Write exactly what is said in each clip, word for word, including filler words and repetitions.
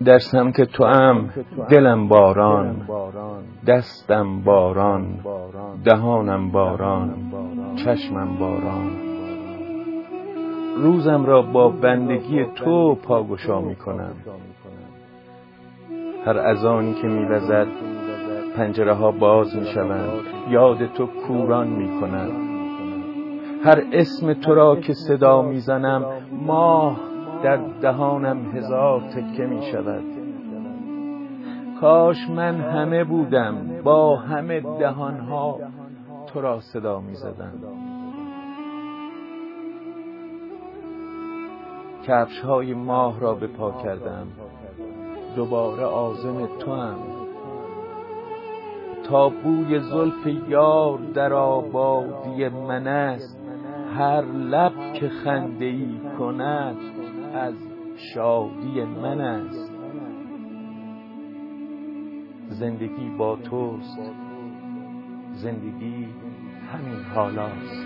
در سمت توام دلم باران، دستم باران، دهانم باران، چشمم باران. روزم را با بندگی تو پاگشا می کنم. هر اذانی که می وزد پنجره ها باز می شوند، یاد تو کوران می کنم. هر اسم تو را که صدا می زنم ماه در دهانم هزار تکه می شود. کاش من همه بودم با همه دهانها تو را صدا می زدم. کفش های ماه را به پا کردم، دوباره عازم تو هم. تا بوی زلف یار در آبادی من است، هر لب که خنده ای کند از شادی من است. زندگی با توست، زندگی همین حالاست.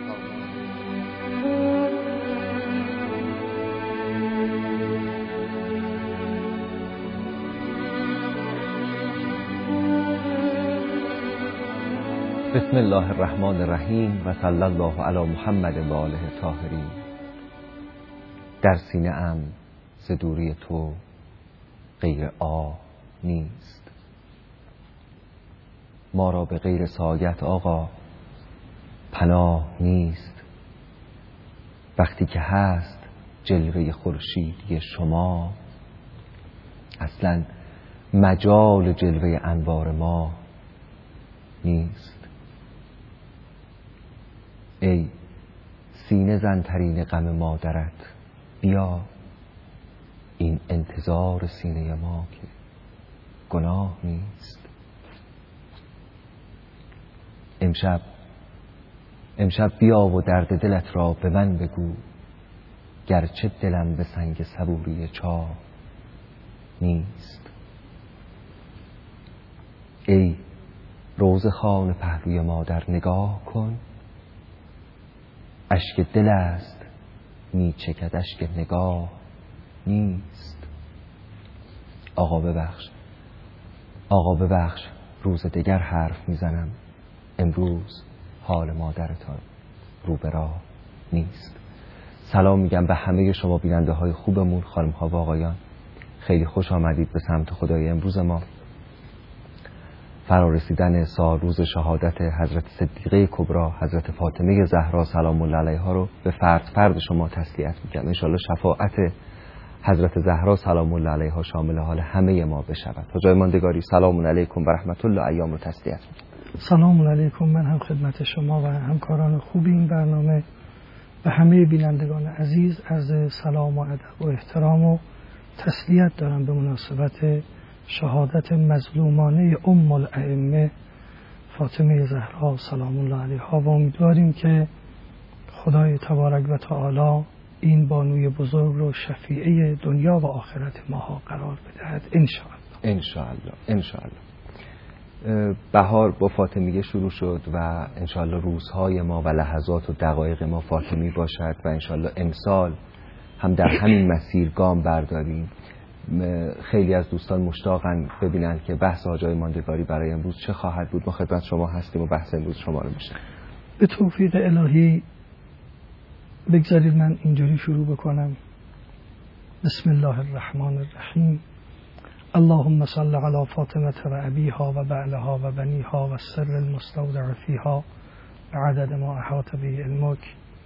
بسم الله الرحمن الرحیم و صلی الله علی محمد و آله طاهرین. در سینه ام ز دوری تو غیر آه نیست. ما را به غیر سایت آقا پناه نیست. وقتی که هست جلوه خورشیدی شما، اصلا مجال جلوه انوار ما نیست. ای سینه زنترین غم مادرت، بیا این انتظار سینه ما که گناه نیست. امشب امشب بیا و درد دلت را به من بگو، گرچه دلم به سنگ صبوری چاه نیست. ای روضه خوان پهلوی مادر نگاه کن، اشک دل است می چکد اشک نگاه نیست. آقا ببخش آقا ببخش روز دگر حرف میزنم، امروز حال مادرتان رو به راه نیست. سلام میگم به همه شما بیننده های خوبمون، خانم ها و آقایان. خیلی خوش آمدید به سمت خدای امروز ما. فرارسیدن سال روز شهادت حضرت صدیقه کبری حضرت فاطمه زهرا سلام الله علیها رو به فرد فرد شما تسلیت میگم. انشالله شفاعت حضرت زهرا سلام الله علیها شامل حال همه ما بشود. تا جای ماندگاری سلام علیکم و رحمت الله ایام رو تسلیت میگم. سلام علیکم. من هم خدمت شما و همکاران خوب این برنامه و همه بینندگان عزیز عرض سلام و ادب و احترام و تسلیت دارم به مناسبت شهادت مظلومانه ام الائمه فاطمه زهرا سلام الله علیها و امیدواریم که خدای تبارک و تعالی این بانوی بزرگ رو شفیعه دنیا و آخرت ما قرار بدهد انشاءالله. انشاءالله انشاءالله. بهار با فاطمیه شروع شد و انشاءالله روزهای ما و لحظات و دقایق ما فاطمی باشد و انشاءالله امسال هم در همین مسیر گام برداریم. خیلی از دوستان مشتاقن ببینن که بحث آجای ماندگاری برای امروز چه خواهد بود. ما خدمت شما هستیم و بحث امروز شما رو میشه. به توفیق الهی بگذارید من اینجوری شروع بکنم. بسم الله الرحمن الرحیم. اللهم صل علی فاطمه و ابیها و بعلها و بنیها و السر المستودع فیها بعدد ما احاط به علمک.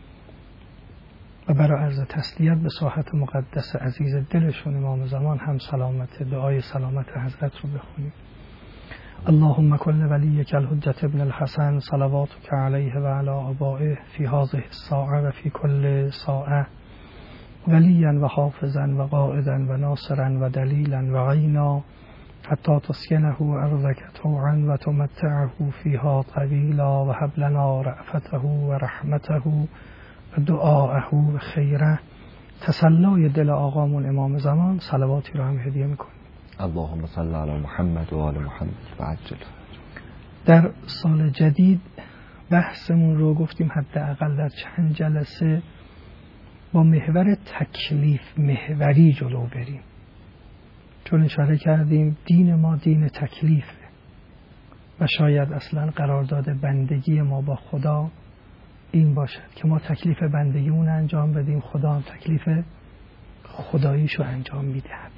و برای عرض تسلیت به ساحت مقدس عزیز دلشون امام زمان هم سلامت دعای سلامت حضرت رو بخونیم. اللهم کل ولیک الحجة ابن الحسن صلواتک علیه و علی آبائه فی هذه الساعه و فی کل ساعه ولیا و حافظا و قائدا و ناصرا و دلیلا و عینا حتی تسکنه ارضک طوعا و تمتعه فیها طویلا و هب لنا رأفته و رحمته و دعاءه و خیره. تسلای دل آقامون امام زمان صلواتی رو هم هدیه میکنیم. اللهم صل علی محمد و آل محمد و عجل. در سال جدید بحثمون رو گفتیم حداقل در چند جلسه با محور تکلیف محوری جلو بریم، چون اشاره کردیم دین ما دین تکلیفه و شاید اصلا قرارداد بندگی ما با خدا این باشد که ما تکلیف بندگیمون انجام بدیم، خدا هم تکلیف خداییشو انجام میدهد.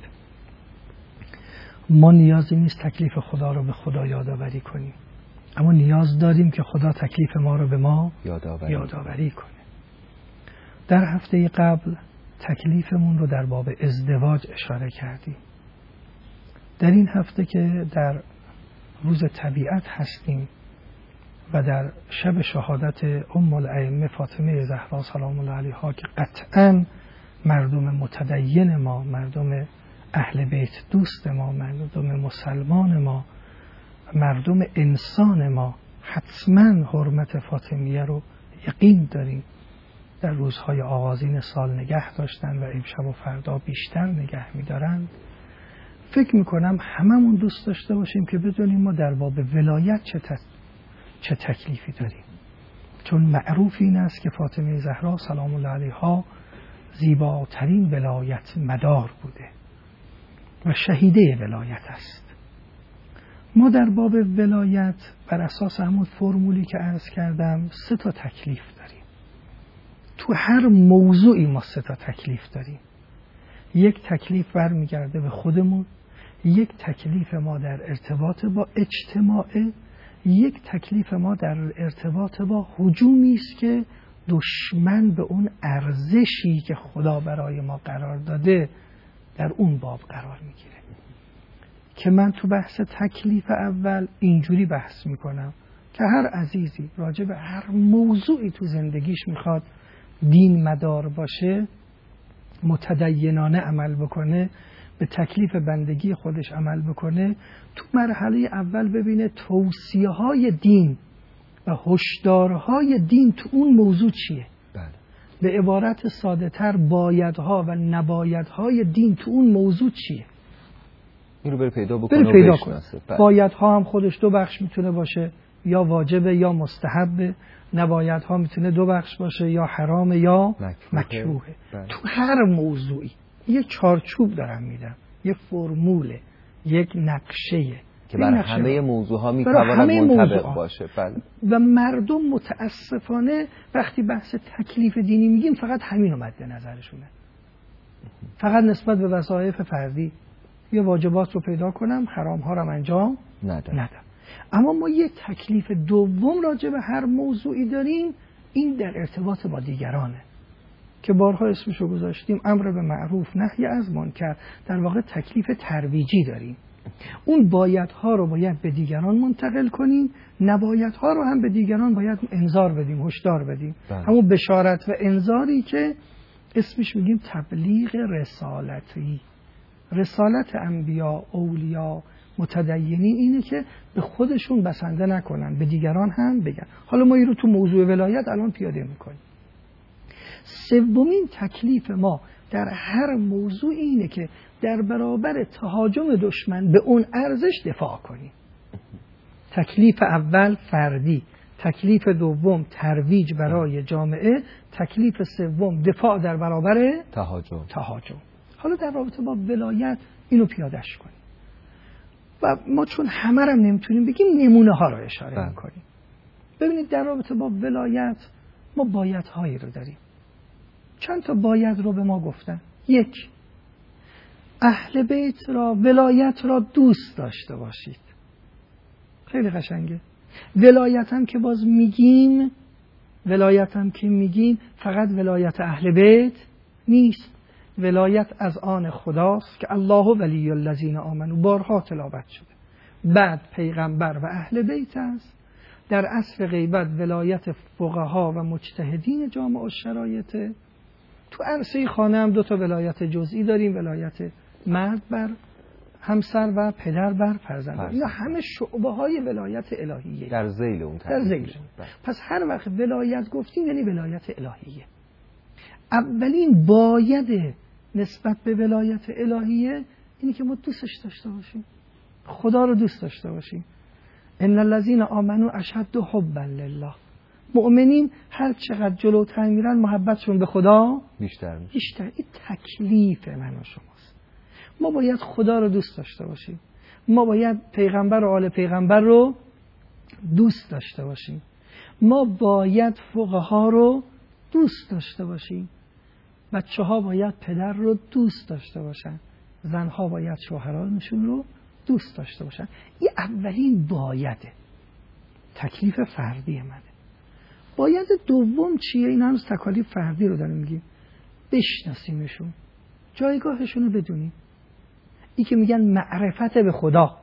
ما نیازی نیست تکلیف خدا رو به خدا یادآوری کنیم، اما نیاز داریم که خدا تکلیف ما رو به ما یادآوری, یادآوری کنه. در هفته قبل تکلیفمون رو در باب ازدواج اشاره کردیم. در این هفته که در روز طبیعت هستیم و در شب شهادت ام الائمه فاطمه زهرا سلام الله علیها که قطعاً مردم متدین ما، مردم اهل بیت دوست ما، مردم مسلمان ما، مردم انسان ما حتما حرمت فاطمیه رو یقین داریم در روزهای آغازین سال نگه داشتن و امشب و فردا بیشتر نگه می‌دارند. فکر میکنم هممون دوست داشته باشیم که بدونیم ما در باب ولایت چه, ت... چه تکلیفی داریم، چون معروف این است که فاطمه زهرا سلام الله علیها زیباترین ولایت مدار بوده و شهیده ولایت است. ما در باب ولایت بر اساس همون فرمولی که عرض کردم سه تا تکلیف داریم. تو هر موضوعی ما سه تا تکلیف داریم. یک تکلیف برمیگرده به خودمون، یک تکلیف ما در ارتباط با اجتماعه، یک تکلیف ما در ارتباط با هجومی است که دشمن به اون ارزشی که خدا برای ما قرار داده در اون باب قرار میگیره. که من تو بحث تکلیف اول اینجوری بحث میکنم که هر عزیزی راجع به هر موضوعی تو زندگیش میخواد دین مدار باشه، متدینانه عمل بکنه، به تکلیف بندگی خودش عمل بکنه، تو مرحله اول ببینه توصیه های دین و هشدارهای دین تو اون موضوع چیه. بله. به عبارت ساده تر بایدها و نبایدهای دین تو اون موضوع چیه. این رو بره پیدا بکنه بره پیدا کنه. بله. بایدها هم خودش دو بخش میتونه باشه، یا واجبه یا مستحبه. نبایدها میتونه دو بخش باشه، یا حرامه یا مکروهه. بله. تو هر موضوعی یه چارچوب دارم میدم، یه فرموله، یک نقشه‌ایه که برای همه موضوعها میتواند منطبق باشه. بله. و مردم متاسفانه وقتی بحث تکلیف دینی میگیم فقط همین رو مد نظرشونه، فقط نسبت به وظایف فردی یه واجبات رو پیدا کنم، حرام ها رو انجام ندم. ندم. اما ما یه تکلیف دوم راجع به هر موضوعی داریم، این در ارتباط با دیگرانه که بارها اسمشو گذاشتیم امر به معروف نهی از منکر. در واقع تکلیف ترویجی داریم. اون بایدها رو باید به دیگران منتقل کنیم، نبایدها رو هم به دیگران باید انذار بدیم، هشدار بدیم. بله. همون بشارت و انذاری که اسمش میگیم تبلیغ رسالتی. رسالت انبیا، اولیا، متدینین اینه که به خودشون بسنده نکنن، به دیگران هم بگن. حالا ما این رو تو موضوع ولایت الان پیاده میکنیم. سومین تکلیف ما در هر موضوع اینه که در برابر تهاجم دشمن به اون ارزش دفاع کنیم. تکلیف اول فردی، تکلیف دوم ترویج برای جامعه، تکلیف سوم دفاع در برابر تهاجم. تهاجم. حالا در رابطه با ولایت اینو پیادهش کنیم و ما چون همه رو نمیتونیم بگیم نمونه ها رو اشاره بله. میکنیم. ببینید در رابطه با ولایت ما بایدهایی رو داریم. چند تا باید رو به ما گفتن. یک، اهل بیت را، ولایت را دوست داشته باشید. خیلی قشنگه. ولایت هم که باز میگیم، ولایت هم که میگیم فقط ولایت اهل بیت نیست. ولایت از آن خداست که الله ولی الذین آمنوا بارها تلاوت شده. بعد پیغمبر و اهل بیت است. در عصر غیبت ولایت فقها و مجتهدین جامع و شرایط. تو عرصه خانه هم دو تا ولایت جزئی داریم، ولایت مرد بر همسر و پدر بر فرزند. اینا همه شعبه های ولایت الهیه در ذیل اون در ذیل. پس هر وقت ولایت گفتیم یعنی ولایت الهیه. اولین باید نسبت به ولایت الهیه اینی که ما دوستش داشته باشیم، خدا رو دوست داشته باشیم. ان الذين آمنوا اشد حبا لله. مؤمنین هر چقدر جلوتر میرن محبتشون به خدا بیشتر میشه. بیشتر. این تکلیف من و شماست. ما باید خدا رو دوست داشته باشیم، ما باید پیغمبر و آل پیغمبر رو دوست داشته باشیم، ما باید فقها رو دوست داشته باشیم، بچه ها باید پدر رو دوست داشته باشن، زنها باید شوهرانشون رو دوست داشته باشن. این اولین بایده، تکلیف فردی منه. باید دوم چیه؟ این هنوز تکالیف فردی رو داریم میگیم. بشناسیمشون، جایگاهشون رو بدونیم. این که میگن معرفت به خدا،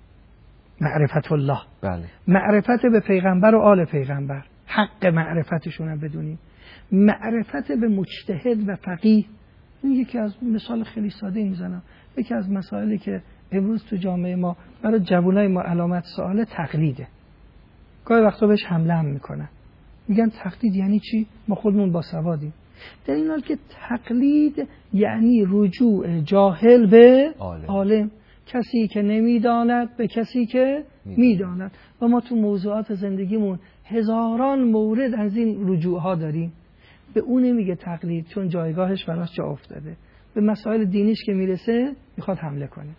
معرفت الله، بله. معرفت به پیغمبر و آل پیغمبر، حق معرفتشون رو بدونیم. معرفت به مجتهد و فقیه، این یکی از مثال خیلی ساده میزنم، یکی از مسائلی که امروز تو جامعه ما برای جوانای ما علامت سوال تقلیده. گاهی وقتا بهش حمله هم میکنن، میگن تقلید یعنی چی؟ ما خودمون با سوادیم. در این حال که تقلید یعنی رجوع جاهل به عالم, عالم. کسی که نمیداند به کسی که میداند. و ما تو موضوعات زندگیمون هزاران مورد از این رجوع ها داریم. به اون نمیگه تقلید، چون جایگاهش براش جا افتاده. به مسائل دینیش که میرسه میخواد حمله کنه.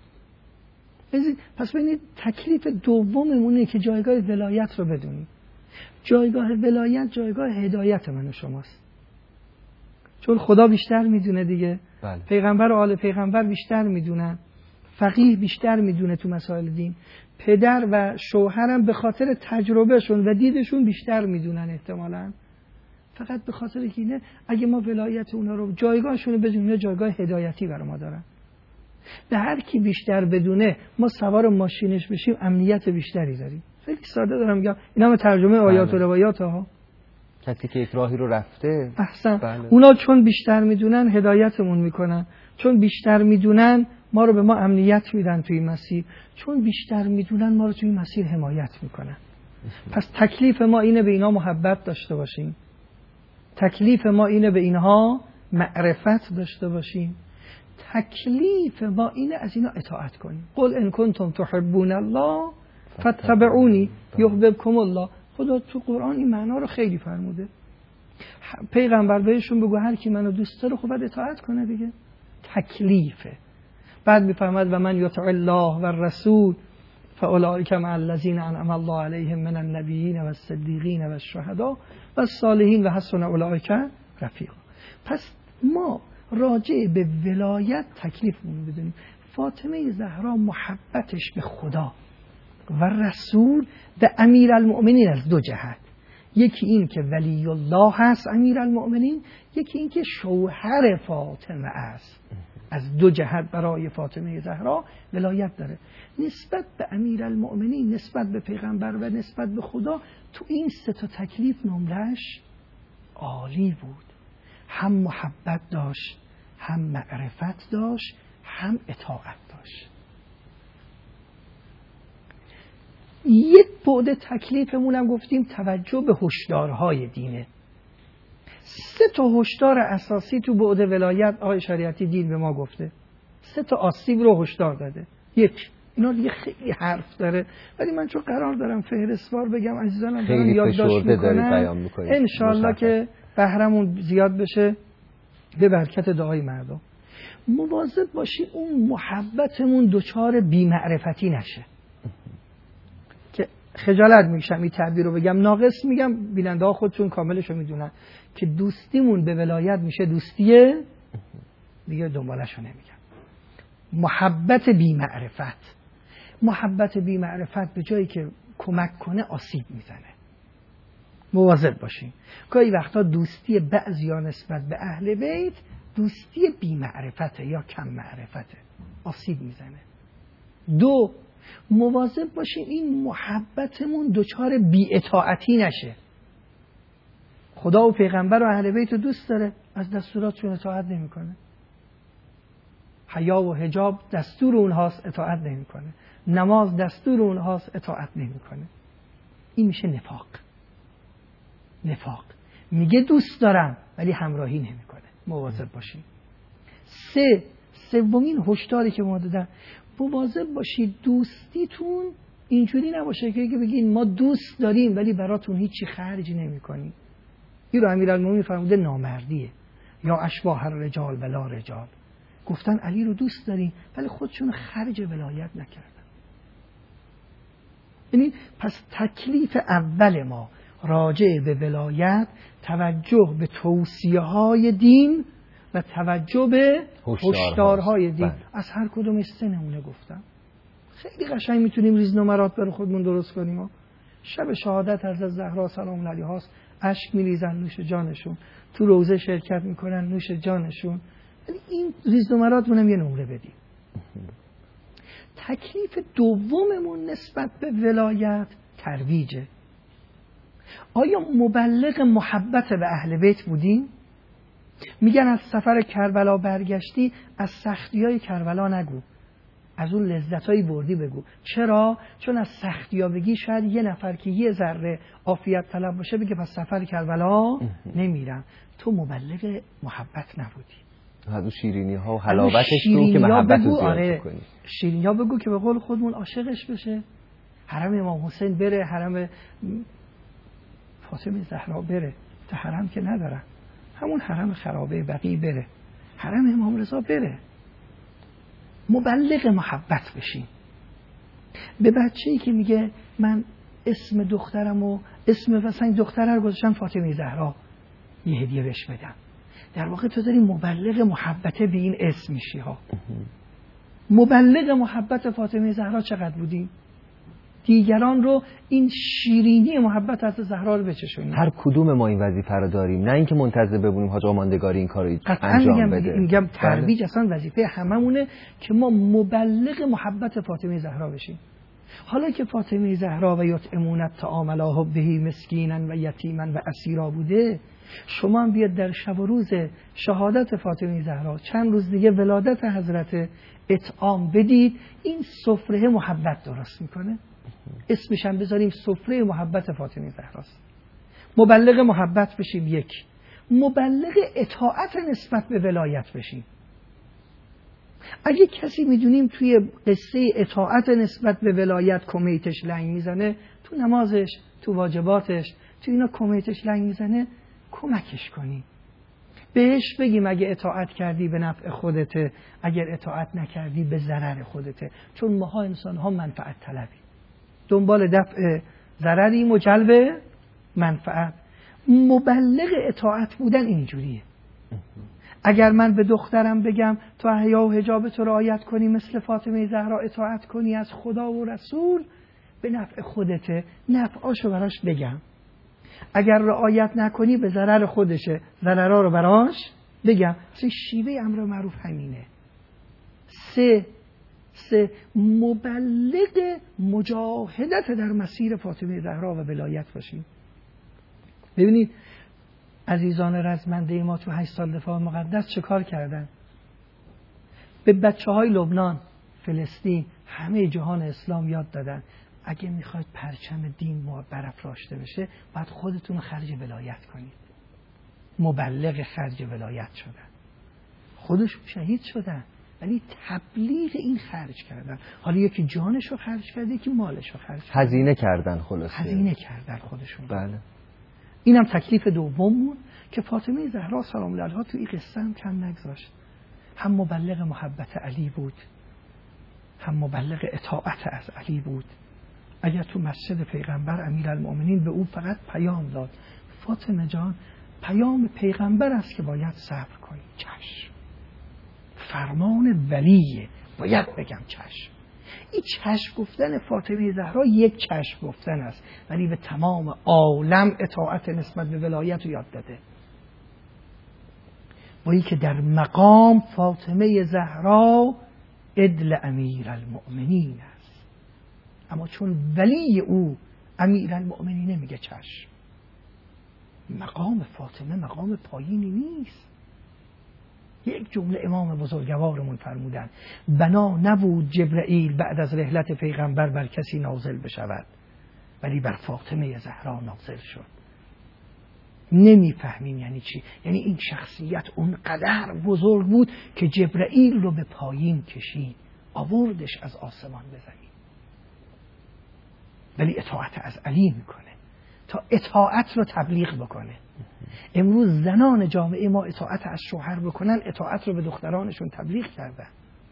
پس ببینید تکلیف دوممونه که جایگاه ولایت رو بدونیم. جایگاه ولایت جایگاه هدایت من و شماست، چون خدا بیشتر میدونه دیگه. بله. پیغمبر و آل پیغمبر بیشتر میدونن، فقیه بیشتر میدونه تو مسائل دین، پدر و شوهرم به خاطر تجربهشون و دیدشون بیشتر میدونن احتمالاً. فقط به خاطر که اینه اگه ما ولایت اونا رو، جایگاهشون رو بدونیم، جایگاه هدایتی برای ما دارن. به هر کی بیشتر بدونه ما سوار ماشینش بشیم امنیت بیشتری داریم. خیلی ساده دارم میگم، اینا هم ترجمه آیات و روایات ها. کسی که یک راهی رو رفته، احسن. بله. اونا چون بیشتر میدونن هدایتمون میکنن، چون بیشتر میدونن ما رو به ما امنیت میدن توی مسیر، چون بیشتر میدونن ما رو توی مسیر حمایت میکنن. پس تکلیف ما اینه به اینا محبت داشته باشیم، تکلیف ما اینه به اینها معرفت داشته باشیم، تکلیف ما اینه از اینا اطاعت کنیم. قل ان کنتم تحبون الله فاتبعونی یحببکم الله. خدا تو قرآن این معنا رو خیلی فرموده. پیغمبر بهشون بگو هر کی منو دوست داره خب باید اطاعت کنه دیگه. تکلیفه. بعد میفرماد و من یطع الله و الرسول فاولئک مع الذین انعم الله علیهم من النبیین و الصدیقین و الشهداء و الصالحین و حسن اولئک رفیقا. پس ما راجع به ولایت تکلیفمون بدونیم. فاطمه زهرا محبتش به خدا و رسول به امیر المؤمنین از دو جهت، یکی این که ولی الله هست امیر المؤمنین، یکی این که شوهر فاطمه است. از دو جهت برای فاطمه زهرا ولایت داره. نسبت به امیر المؤمنین، نسبت به پیغمبر و نسبت به خدا، تو این سه تا تکلیف نمرش عالی بود. هم محبت داشت، هم معرفت داشت، هم اطاعت داشت. یک بعد تکلیفمون هم گفتیم توجه به هشدارهای دینه. سه تا هشدار اساسی تو بعد ولایت آقای شریعتی دین به ما گفته. سه تا آسیب رو هشدار داده. یک، اینا دیگه خیلی حرف داره ولی من چون قرار دارم فهرستوار بگم عزیزانم دارم یادداشت میکنم ان شاءالله که بهرمون زیاد بشه به برکت دعای مردم. مواظب باشی اون محبتمون دچار بی‌معرفتی نشه. که خجالت میکشم این تعبیر رو بگم، ناقص میگم، بیننده ها خودشون کاملش رو میدونن که دوستیمون به ولایت میشه دوستیه دیگه، دنبالش رو نمیگم. محبت بی‌معرفت، محبت بی‌معرفت به جایی که کمک کنه آسیب میزنه. مواظب باشیم. گاهی وقتا دوستی بعضیا نسبت به اهل بیت دوستی بی‌معرفته یا کم معرفته، آسیب میزنه. دو، مواظب باشیم این محبتمون دچار بی‌اطاعتی نشه. خدا و پیغمبر و اهل بیت رو دوست داره، از دستوراتشون اطاعت نمیکنه. حیا و حجاب دستور اونهاست، اطاعت نمیکنه. نماز دستور اونهاست، اطاعت نمیکنه. این میشه نفاق. نفاق میگه دوست دارم ولی همراهی نمیکنه. مواظب باشید. سه، سومین هشداری که ما دادم، مواظب باشید دوستیتون اینجوری نباشه که بگین ما دوست داریم ولی براتون هیچی خرج نمیکنیم. این رو امیرالمومنین فرموده نامردیه. یا اشباح الرجال بلا رجال. گفتن علی رو دوست داریم ولی خودشون خرج ولایت نکردن. یعنی پس تکلیف اول ما راجع به ولایت توجه به توصیه های دین و توجه به هشدارهای دین. از هر کدوم سه نمونه گفتم. خیلی قشنگ میتونیم ریزنمرات برای خودمون درست کنیم. شب شهادت حضرت زهرا سلام علیها هاست، اشک میریزن نوش جانشون، تو روزه شرکت میکنن نوش جانشون. یعنی این ریزنمرات مونم یه نمره بدیم. تکلیف دوممون نسبت به ولایت ترویجه. آیا مبلغ محبت به اهل بیت بودیم؟ میگن از سفر کربلا برگشتی از سختی‌های کربلا نگو، از اون لذتایی بردی بگو. چرا؟ چون از سختی‌ها بگی شاید یه نفر که یه ذره عافیت طلب باشه بگه پس سفر کربلا نمیرم. تو مبلغ محبت نبودی. از اون شیرینی ها و حلاوتش تو که محبت رو زیاد کنی. شیرینی ها بگو که به قول خودمون عاشقش بشه. حرم امام حسین بره، حرم فاطمه زهرا بره، تا حرم که ندارن، همون حرم خرابه بقیع بره، حرم امام رضا بره. مبلغ محبت بشین. به بچه‌ای که میگه من اسم دخترم و اسم مثلا دختره رو گذاشتم فاطمه زهرا، یه هدیه بهش بدم، در واقع تو داری مبلغ محبت به این اسم میشی ها. مبلغ محبت فاطمه زهرا چقدر بودی؟ دیگران رو این شیرینی محبت از زهرا رو بچشونیم. هر کدوم ما این وظیفه رو داریم، نه اینکه منتظر ببونیم حاج آقا ماندگاری این کارو انجام میگم بده. میگم ترویج اصلا وظیفه هممونه که ما مبلغ محبت فاطمه زهرا بشیم. حالا که فاطمه زهرا و یطعمون الطعام علی حبه مسکینا و یتیما و اسیرا بوده، شما هم بیاد در شب و روز شهادت فاطمه زهرا چند روز دیگه ولادت حضرت اطعام بدید، این سفره محبت درست میکنه. اسمش هم بذاریم سفره محبت فاطمه زهراست. مبلغ محبت بشیم. یک، مبلغ اطاعت نسبت به ولایت بشیم. اگه کسی میدونیم توی قصه اطاعت نسبت به ولایت کمیتش لنگ میزنه، تو نمازش، تو واجباتش، تو اینا کمیتش لنگ میزنه، کمکش کنیم. بهش بگیم اگه اطاعت کردی به نفع خودته، اگر اطاعت نکردی به ضرر خودته. چون ماها انسان ها منفعت طلبی، دنبال دفع ضرریم و جلب منفعت. مبلغ اطاعت بودن اینجوریه. اگر من به دخترم بگم تو حیا و حجاب تو رعایت کنی، مثل فاطمه زهرا اطاعت کنی از خدا و رسول، به نفع خودته، نفعاشو براش بگم. اگر رعایت نکنی به ضرر خودشه، ضررها رو براش بگم. اصلا شیوه امر معروف همینه. سه سه مبلغ مجاهدت در مسیر فاطمه زهرا و ولایت باشیم. ببینید عزیزان رزمنده ما تو هشت سال دفاع مقدس چه کار کردن؟ به بچه های لبنان، فلسطین، همه جهان اسلام یاد دادن اگه میخواید پرچم دین برافراشته بشه باید خودتون رو خرج ولایت کنید. مبلغ خرج ولایت شدن، خودشون شهید شدن ولی تبلیغ این خرج کردن. حالا یکی جانش رو خرج کرده، یکی مالش رو خرج کرده، هزینه کردن. خلاصه هزینه کردن خودشون. بله. اینم تکلیف دوممون که فاطمه زهرا سلام الله علیها تو این قصه هم کم نگذاشت. هم مبلغ محبت علی بود، هم مبلغ اطاعت از علی بود. اگر تو مسجد پیغمبر امیرالمؤمنین به او فقط پیام داد فاطمه جان پیام پیغمبر است که باید صبر کنی، چشم. فرمان ولیه، باید بگم چشم. این چشم گفتن فاطمه زهرا یک چشم گفتن است، ولی به تمام عالم اطاعت نسبت به ولایت رو یاد داده. با این که در مقام فاطمه زهرا عدل امیرالمؤمنین است، اما چون ولی او امیرالمؤمنین نمیگه چشم. مقام فاطمه مقام پایینی نیست. یک جمله امام بزرگوارمون فرمودن بنا نبود جبرئیل بعد از رحلت پیغمبر بر کسی نازل بشود، ولی بر فاطمه زهرا نازل شد. نمیفهمیم یعنی چی؟ یعنی این شخصیت اونقدر بزرگ بود که جبرئیل رو به پایین کشید، آوردش از آسمان به زمین. ولی اطاعت از علی میکنه تا اطاعت رو تبلیغ بکنه. امروز زنان جامعه ما اطاعت از شوهر بکنن، اطاعت رو به دخترانشون تبلیغ کردن.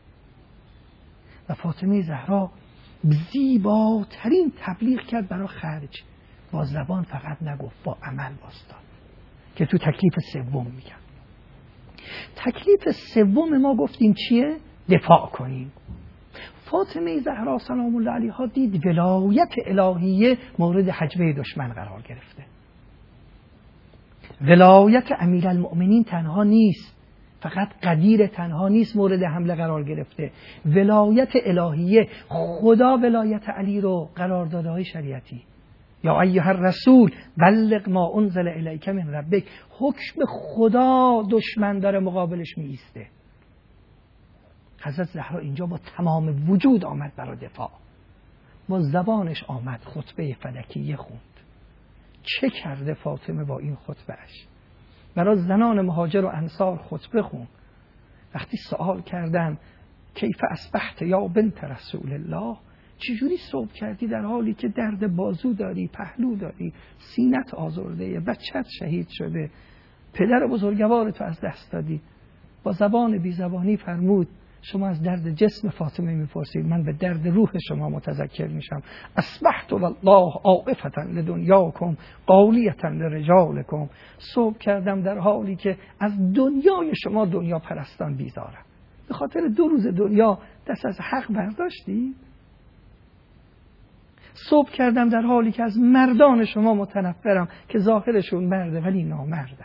و فاطمه زهرا زیباترین تبلیغ کرد برای خرج. با زبان فقط نگفت، با عمل واسطاد، که تو تکلیف سوم میگم. تکلیف سوم ما گفتیم چیه؟ دفاع کنیم. فاطمه زهرا سلام الله علیها دید ولایت الهیه مورد حجبه دشمن قرار گرفته. ولایت امیرالمؤمنین تنها نیست، فقط قدیر تنها نیست مورد حمله قرار گرفته. ولایت الهیه، خدا ولایت علی رو قرار داده های شریعتی. یا ایها الرسول بلغ ما انزل الیک من ربک. حکم خدا دشمن داره مقابلش می ایسته. حضرت زهرا اینجا با تمام وجود آمد برای دفاع. با زبانش آمد خطبه فدکیه خوند. چه کرده فاطمه با این خطبهش؟ برای زنان مهاجر و انصار خطبه خوند. وقتی سوال کردن کیف اصبحت یا بنت رسول الله، چجوری صبح کردی در حالی که درد بازو داری، پهلو داری، سینت آزرده، بچت شهید شده، پدر بزرگوار تو از دست دادی؟ با زبان بی زبانی فرمود شما از درد جسم فاطمه میپرسید، من به درد روح شما متذکر میشم. اصبحت والله عاقفة لدنیاکم قالیة لرجالکم. صبح کردم در حالی که از دنیای شما دنیا پرستان بیزارم. به خاطر دو روز دنیا دست از حق برداشتی؟ صبح کردم در حالی که از مردان شما متنفرم که ظاهرشون مرده ولی نامردن.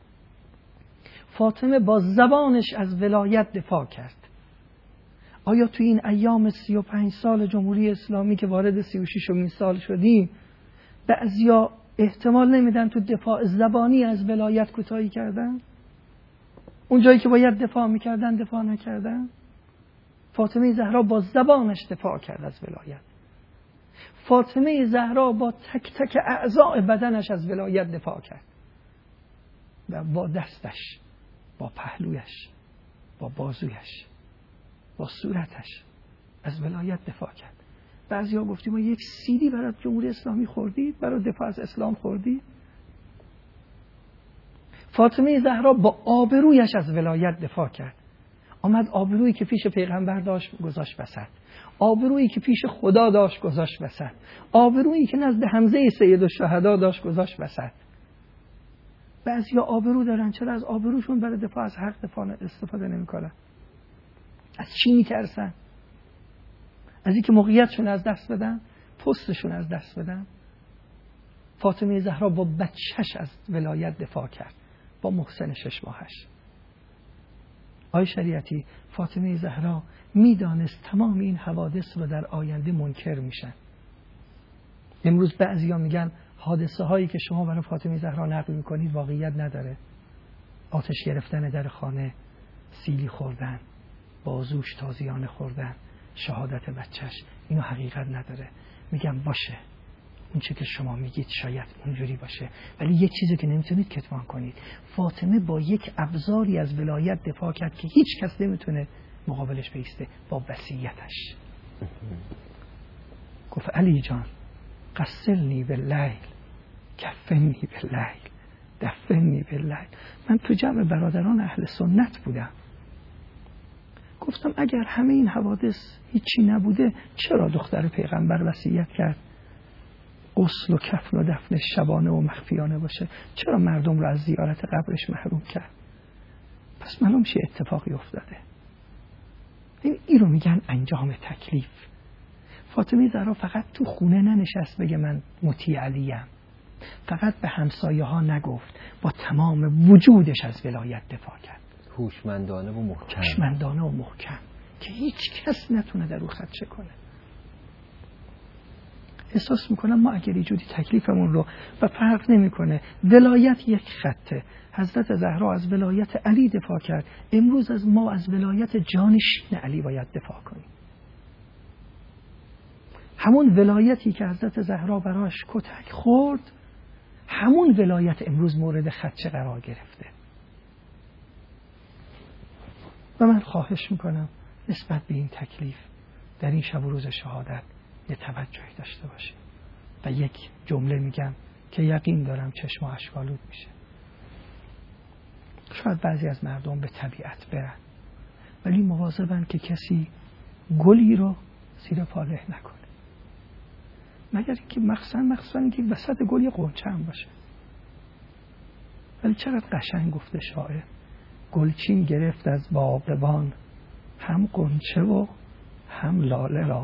فاطمه با زبانش از ولایت دفاع کرد. آیا تو این ایام سی و پنج سال جمهوری اسلامی که وارد سی و ششمین سال شدیم بعضیا احتمال نمیدن تو دفاع زبانی از ولایت کوتاهی کردن؟ اون جایی که باید دفاع میکردن دفاع نکردن؟ فاطمه زهرا با زبانش دفاع کرد از ولایت. فاطمه زهرا با تک تک اعضاء بدنش از ولایت دفاع کرد. و با دستش، با پهلویش، با بازویش، با صورتش از ولایت دفاع کرد. بعضیا گفتیم ما یک سیدی برای جمهوری اسلامی خوردید، برای دفاع از اسلام خوردید. فاطمه زهرا با آبرویش از ولایت دفاع کرد. آمد آبرویی که پیش پیغمبر داشت گذاشت وسط، آبرویی که پیش خدا داشت گذاشت وسط، آبرویی که نزد حمزه سید الشهدا داشت گذاشت وسط. بعضیا آبرو دارن، چرا از آبروشون برای دفاع از حق دفاع استفاده نمی‌کنن؟ از چی میترسن؟ از اینکه موقعیتشون از دست بدن، پستشون از دست بدن. فاطمه زهرا با بچهش از ولایت دفاع کرد، با محسن شش ماهش. آی شریعتی، فاطمه زهرا میدانست تمام این حوادث رو در آینده منکر میشن. امروز بعضیا میگن حادثه هایی که شما برای فاطمه زهرا نقل میکنید واقعیت نداره. آتش گرفتن در خانه، سیلی خوردن، بازوش تازیانه خوردن، شهادت بچهش، اینو حقیقت نداره. میگم باشه، اون چه که شما میگید شاید اونجوری باشه، ولی یک چیزی که نمیتونید کتمان کنید، فاطمه با یک ابزاری از ولایت دفاع کرد که هیچ کس نمیتونه مقابلش بیسته، با وصیتش. گفت علی جان غسلنی باللیل کفنی باللیل دفنی باللیل. من تو جمع برادران اهل سنت بودم، گفتم اگر همه این حوادث هیچی نبوده چرا دختر پیغمبر وصیت کرد غسل و کفن و دفن شبانه و مخفیانه باشه؟ چرا مردم رو از زیارت قبرش محروم کرد؟ پس معلوم شه اتفاقی افتاده. این این رو میگن انجام تکلیف. فاطمه زهرا فقط تو خونه ننشست بگه من مطیع علیم، فقط به همسایه ها نگفت، با تمام وجودش از ولایت دفاع کرد. هوشمندانه و محکم. هوشمندانه و محکم که هیچ کس نتونه در او خدشه کنه. احساس میکنم ما اگر ایجودی تکلیفمون رو و فرق نمیکنه، ولایت یک خطه. حضرت زهرا از ولایت علی دفاع کرد، امروز از ما از ولایت جانشین علی باید دفاع کنیم. همون ولایتی که حضرت زهرا براش کتک خورد، همون ولایت امروز مورد خدشه قرار گرفته. و من خواهش میکنم نسبت به این تکلیف در این شب و روز شهادت یه توجهی داشته باشیم. و یک جمله میگم که یقین دارم چشم اشکالود میشه. شاید بعضی از مردم به طبیعت برن، ولی مواظبن که کسی گلی رو زیر پاله نکنه، مگر اینکه مخصوصا مخصوصا اینکه وسط گل یه غنچه هم باشه. ولی چقدر قشنگ گفته شاعر: گلچین گرفت از باغبان هم غنچه و هم لاله را،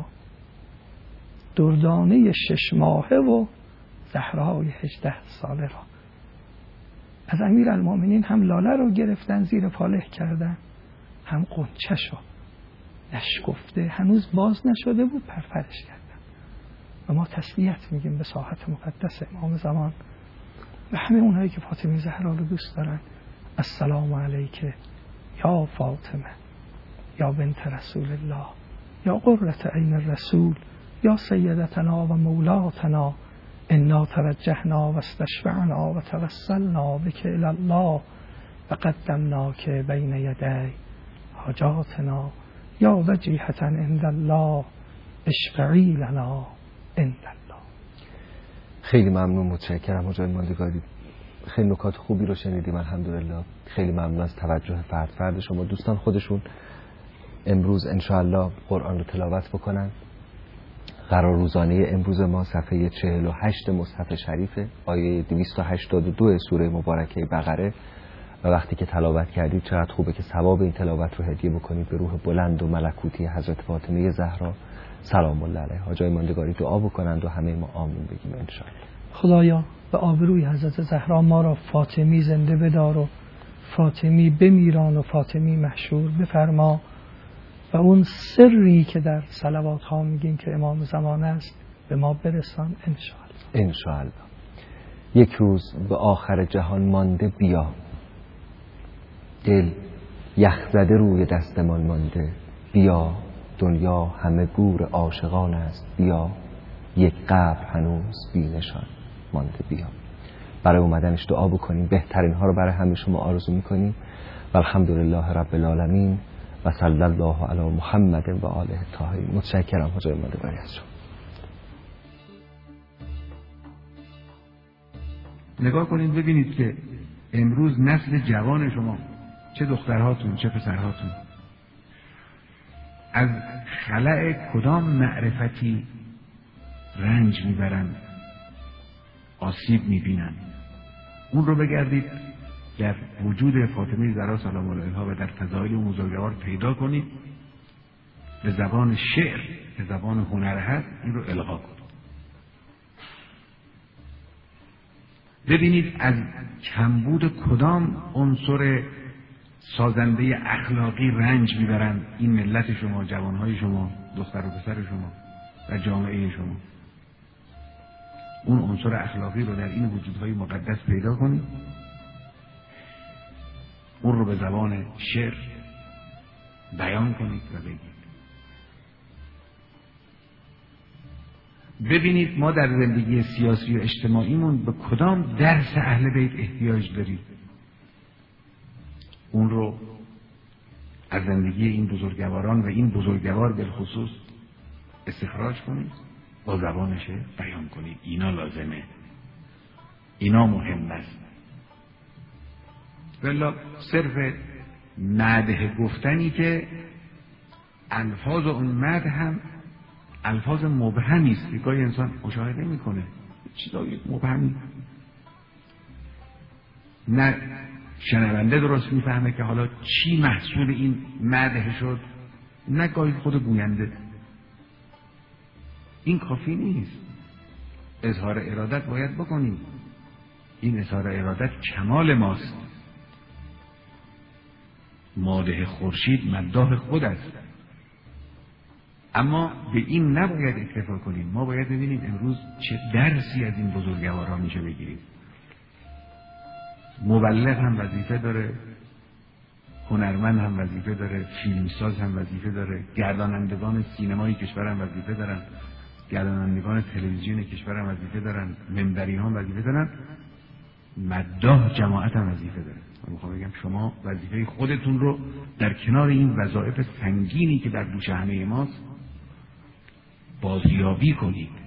دردانه شش ماهه و زهرای هجده ساله را. از امیرالمومنین هم لاله رو گرفتن زیر پاله کردن، هم غنچه شو نشکفته هنوز باز نشده بود پرپرش کردن. و ما تسلیت میگیم به ساحت مقدس امام زمان و همه اونهایی که فاطمه زهرا رو دوست دارن. السلام علیک یا فاطمه یا بنت رسول الله یا قرة عین الرسول یا سیدتنا و مولاتنا، انا توجهنا و استشفعنا و توسلنا بک الی الله و قدمناک بین یدی حاجاتنا یا وجیهة عند الله اشفعی لنا عند الله. خیلی ممنون، متشکرم حاج ماندگاری. خیلی نکات خوبی رو شنیدیم الحمدلله. خیلی ممنون از توجه فرد فرد شما. دوستان خودشون امروز انشاءالله قرآن رو تلاوت بکنن. قرار روزانه امروز ما صفحه چهل و هشت مصحف شریفه، آیه دویست و هشتاد و دو سوره مبارکه بقره. و وقتی که تلاوت کردید چقدر خوبه که ثواب این تلاوت رو هدیه بکنید به روح بلند و ملکوتی حضرت فاطمه زهرا سلام الله علیها. حاجای ماندگاری دعا بکنند و همه ما آمین بگیم انشاءالله. خدایا به آبروی حضرت زهرا ما را فاطمی زنده بدار و فاطمی بمیران و فاطمی محشور بفرما و اون سری که در صلوات ها میگیم که امام زمان است به ما برسان انشاءالله. انشاءالله. یک روز به آخر جهان مانده بیا، دل یخزده روی دستمان مانده بیا، دنیا همه گور عاشقان است بیا، یک قبر هنوز بی نشان مانده بیا. برای اومدنش دعا بکنیم، بهترین ها رو برای همه شما آرزو میکنیم و الحمدلله رب العالمین و صلی الله علی محمد و آله الطاهرین. متشکرم حاج ماندگاری از شما. نگاه کنید ببینید که امروز نسل جوان شما، چه دخترهاتون چه پسرهاتون، از خلأ کدام معرفتی رنج میبرن، آسیب میبینن. اون رو بگردید در وجود فاطمه زهرا سلام الله علیها و در فضایل اون بزرگوار پیدا کنید، به زبان شعر، به زبان هنر هست، این رو القا کنید. ببینید از کمبود کدام عنصر سازنده اخلاقی رنج میبرن این ملت شما، جوانهای شما، دختر و پسر شما و جامعه شما. اون عنصر اخلاقی رو در این وجودهای مقدس پیدا کنید، اون رو به زبان شعر بیان کنید و بگید. ببینید ما در زندگی سیاسی و اجتماعیمون به کدام درس اهل بیت احتیاج داریم، اون رو از زندگی این بزرگواران و این بزرگوار بالخصوص استخراج کنید، با زبانش بیان کنید. اینا لازمه، اینا مهم است. ولی صرف مدح گفتنی که الفاظ اون مدح هم الفاظ مبهمی است که گاهی انسان مشاهده میکنه، چیزای مبهمی، نه شنونده درست میفهمه که حالا چی محصول این مدح شد، نه گاهی خود گوینده. این کافی نیست، اظهار ارادت باید بکنیم. این اظهار ارادت کمال ماست. مادح خورشید مداح خود است، اما به این نباید اکتفا کنیم. ما باید ببینیم امروز چه درسی از این بزرگواران میشه بگیریم. مبلغ هم وظیفه داره، هنرمند هم وظیفه داره، فیلمساز هم وظیفه داره، گردانندگان سینمای کشور هم وظیفه دارن، گردانندگان تلویزیون کشور هم وظیفه دارن، منبری هم وظیفه دارن، مداح جماعت هم وظیفه داره. من میخوام بگم شما وظیفه خودتون رو در کنار این وظایف سنگینی که در دوش همه ماست بازیابی کنید.